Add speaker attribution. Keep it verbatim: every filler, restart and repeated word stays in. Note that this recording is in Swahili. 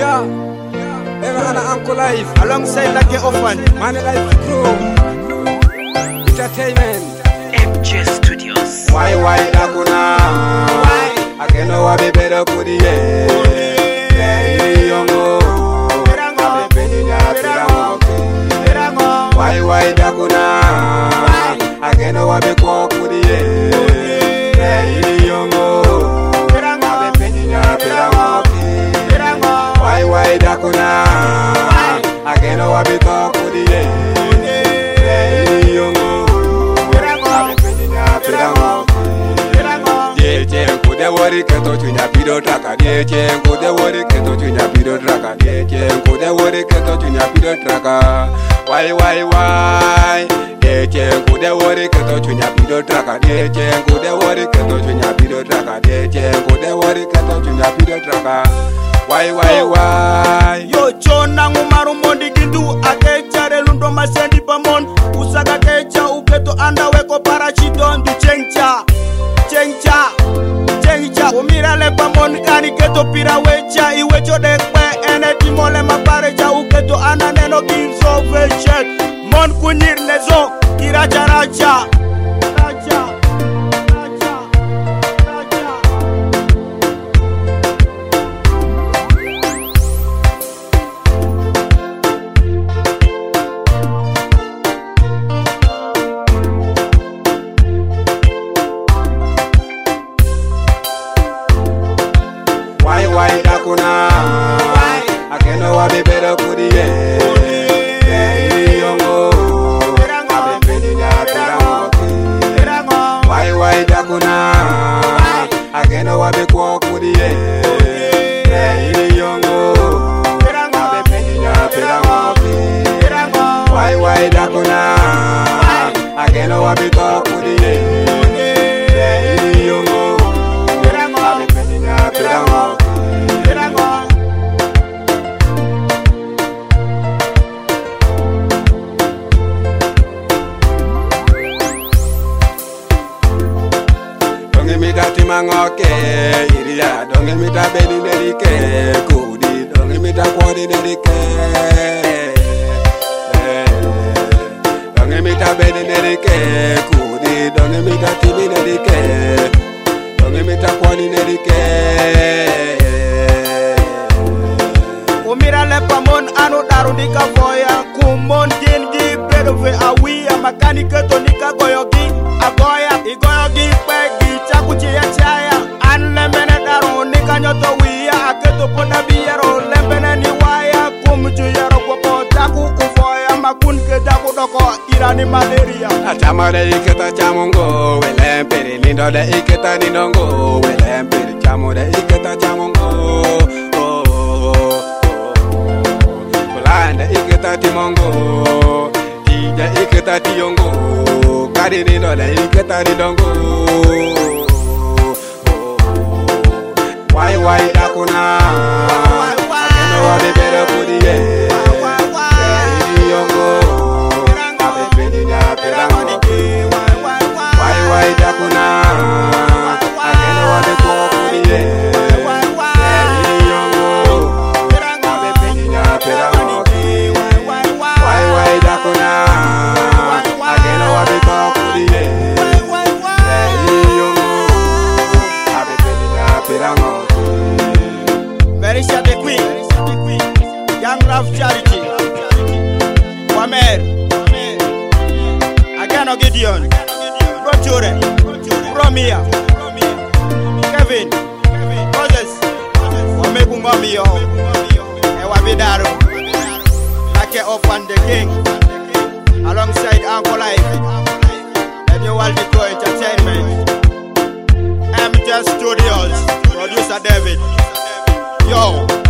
Speaker 1: Yeah, yeah. Ana Uncle Life
Speaker 2: alongside Lucky Orphan,
Speaker 1: Money Life Crew Entertainment,
Speaker 3: M J Studios.
Speaker 4: Why why dakuna? Why? Akeno wa bebero kudiye. Hey yongo. Pirango. Pirango. Pirango. Why why dakuna? Why? Akeno wa beko kudiye. Hey yongo. Pirango. Pirango. Pirango. Why why dakuna? Why? Akeno wa beko kudiye. Hey yongo. Kude wori keto chunya pido traka deche kude wori keto chunya pido traka deche kude wori keto chunya pido traka why why why deche kude wori keto chunya pido traka deche kude wori keto chunya pido traka deche kude wori keto chunya pido traka why why why
Speaker 2: yo chona ngumaru mondi gindu akechare lundo masendi pamon usaga kecha uketo anda weko parachidon du chencha chencha chencha umira le pamon kani keto pira wecha iwecho dekwe ene timole maparecha uketo anda neno kinso vechet mon kunyir nezo iracha racha racha racha racha.
Speaker 4: Why why dakuna? Why? Akeno wa bebero kudiye. Hey yongo. Pirango. Pirango. Pirango. Why why dakuna? Why? Akeno wa beko kudiye. Hey yongo. Pirango. Pirango. Pirango. Why why dakuna? Why? Akeno wa beko kudiye. Hey yongo. Pirango. Pirango. Donge mita timangoke iria donge mita bedi nerike kudi donge mita kwadi nerike donge mita bedi nerike kudi donge mita tibi nerike donge mita kwadi nerike
Speaker 2: umira le pamon anu daru nika voya kumon dingi bedove awia makani keto nika goyogi agoya igoyogi pegi chakuchi ya chaya an lembene daru nika nyoto wia aketo pona biyero lembene ni waya kumju yaro kwako taku ufoya makun ke daku doko irani malaria
Speaker 4: atama de iketa chamungo welempere lindo de iketa ninongo welempere chamo de iketa chamungo Anda iketa timongo Ija iketa tiyongo Kari ni dole iketa ridongo Why why dakuna Akeno wa bebero kudiye Hey yongo Abe pedi na perango Why why dakuna Akeno wa beko kudiye Hey yongo Abe pedi na perango Dakuna, ageno wa beko kudiye. Hey yongo, abe pedi na pirango.
Speaker 2: Verisha the Queen, Young Love Charity, Wamer, Agano Gideon, Prochure, Romia, Kevin, Moses, Wamegungomio, Ewabidaru, Lucky Orphan the King, alongside Uncle Life, and you will go entertainment. M J Studios, producer David. Yo.